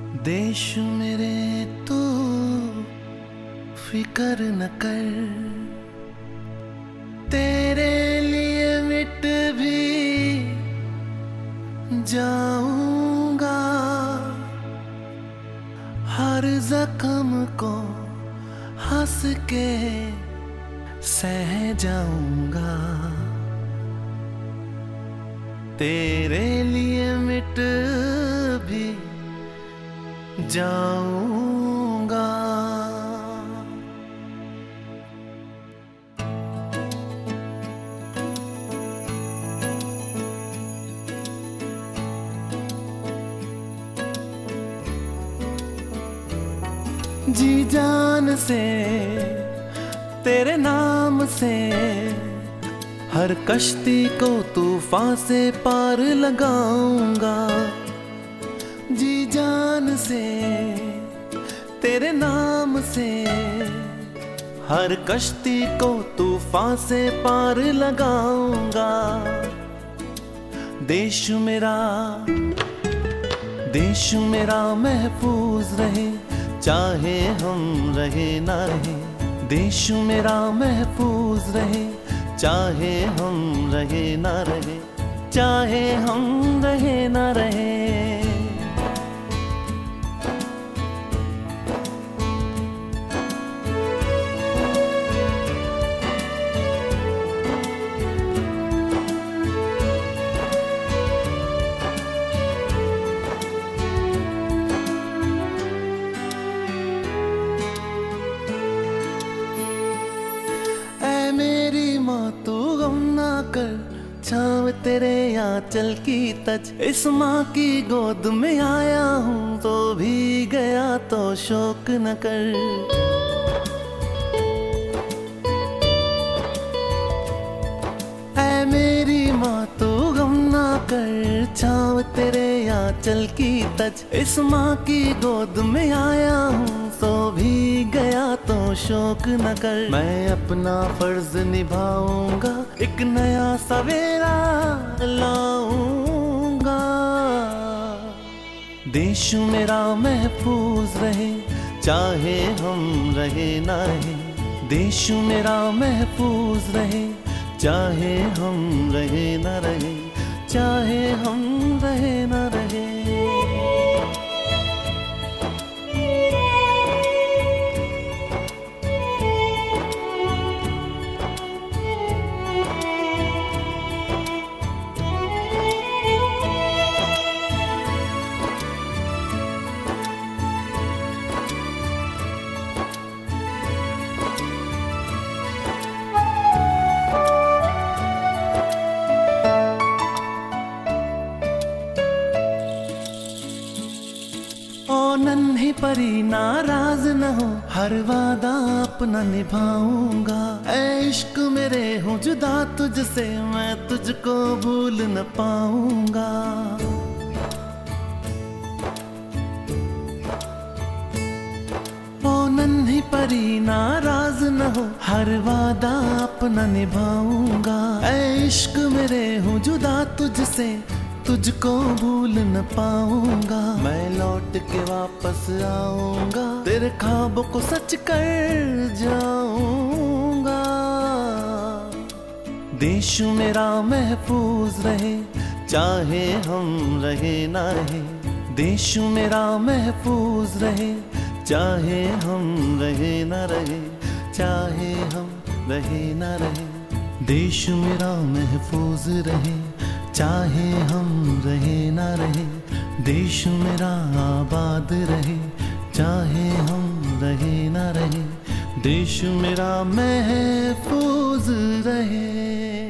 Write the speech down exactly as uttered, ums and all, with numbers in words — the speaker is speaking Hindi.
देश मेरे तो फिकर न कर, तेरे लिए मिट भी जाऊंगा, हर जख्म को हंस के सह जाऊंगा, तेरे लिए मिट भी जाऊंगा। जी जान से तेरे नाम से हर कश्ती को तूफान से पार लगाऊंगा, जी जान से तेरे नाम से हर कश्ती को तूफान से पार लगाऊंगा। देश मेरा देश मेरा महफूज रहे, चाहे हम रहे ना रहे, देश मेरा महफूज रहे, चाहे हम रहे ना रहे, चाहे हम रहे ना रहे। तू गम ना कर, छाव तेरे आंचल की तज, इस माँ की गोद में आया हूँ तो भी गया तो शोक न कर। ऐ मेरी माँ तू गम ना कर, छाव तेरे आंचल की तज, इस माँ की गोद में आया हूँ तो भी गया तो शोक न कर। मैं अपना फर्ज निभाऊंगा, एक नया सवेरा लाऊंगा। देश मेरा महफूज रहे, चाहे हम रहे ना रहे, देश मेरा महफूज रहे, चाहे हम रहे ना रहे, चाहे हम रहे ना रहे। नन्ही परी नाराज न हो, हर वादा अपना निभाऊंगा। ऐ इश्क मेरे हूँ जुदा तुझसे, मैं तुझको भूल न पाऊंगा। ओ नन्ही परी नाराज न हो, हर वादा अपना निभाऊंगा। ऐ इश्क मेरे हूँ जुदा तुझसे, तुझको भूल न पाऊंगा। मैं लौट के वापस आऊंगा, तेरे ख्वाबों को सच कर जाऊंगा। देश मेरा महफूज रहे, चाहे हम रहे ना रहे, देश मेरा महफूज रहे, चाहे हम रहे ना रहे, चाहे हम रहे ना रहे। देश मेरा महफूज रहे, चाहे हम रहे ना रहे, देश मेरा आबाद रहे, चाहे हम रहे ना रहे, देश मेरा महफूज रहे।